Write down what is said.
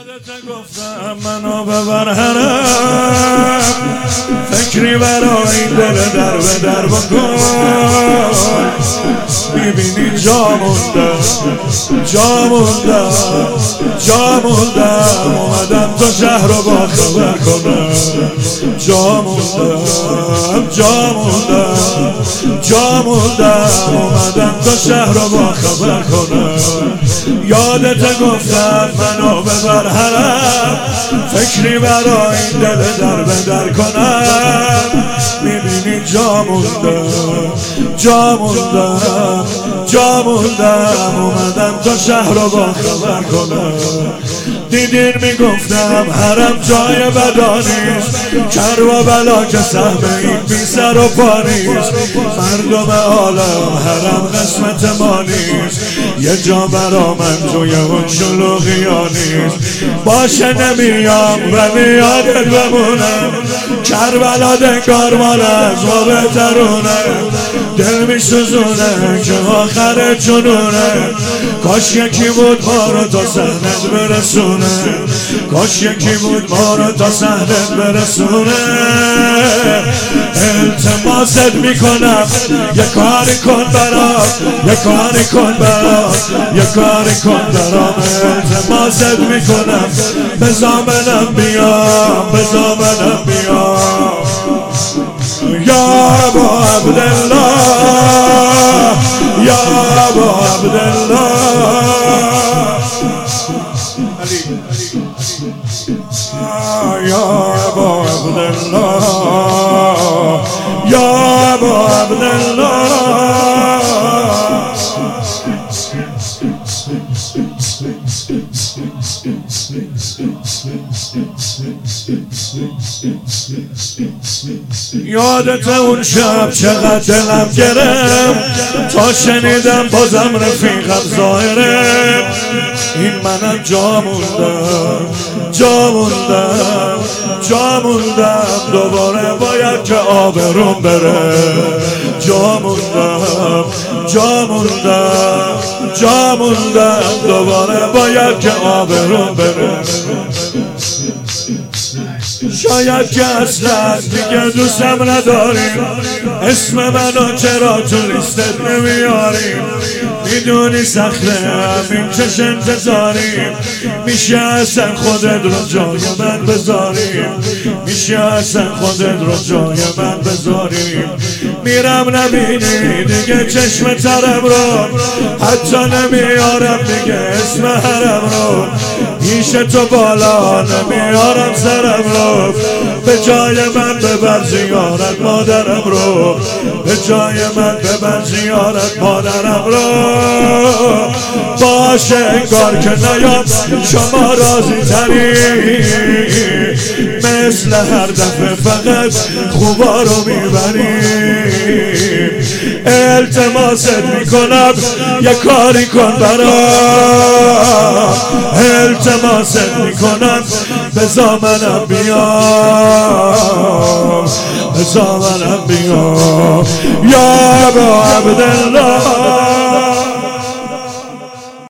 یادت گفتم منو ببر حرم، فکری برای دل در به در بکن. میبینی جا موندم اومدم تو شهر رو با خبر کنم. جا موندم اومدم تو شهر رو با خبر کنم. یادت گفتم منو ببر حرم، فکری برای دل در به در کنم. میبینی جا موندم اومدم تا شهر رو با خبر کنم. دیدین میگفتم حرم جای بدا نیست، کر و بلا که سهم این بی سر و پا نیست. مردم عالم حرم قسمت ما نیست، یه جا برا من توی اون شلوغی ها نیست. باشه نمیام ولی یادت بمونم، کربلا دنگار مال از ما بهترونه. دل میسوزونه که آخر جنونه، کاش یکی بود ما رو تا صحنت برسونه. کاش یکی بود ما رو تا صحنت برسونه. التماست میکنم یه کاری کن برام، التماست میکنم بزا منم بیام. یا ابو عبدالله، یا ابو عبدالله، یا ابو عبدالله، یا ابو عبدالله. یادت اون شب چقدر دلم گرم، تا شنیدم بازم رفیقم ظاهره. این منم جا موندم دوباره باید که آبروم بره. جا موندم دوباره باید که آبروم بره. شاید که اصلا دیگه دوستم نداریم، اسم منو چرا تو لیستت نمیاریم. میدونی سخته همین چش انتظاریم، میشه اصلا خودت رو جای من بذاریم. میرم نبینی دیگه چشم ترم رو، حتی نمیارم دیگه اسم حرم رو. پیش تو بالا نمیارم سرم رو، به جای من ببر زیارت مادرم رو. باشه انگار که نیام شما راضی تری، مثل هر دفعه فقط خوبا رو میبریم. التماست میکنم یه کاری کن برام، التماست میکنم بزا منم بیام. یا ابو عبدالله.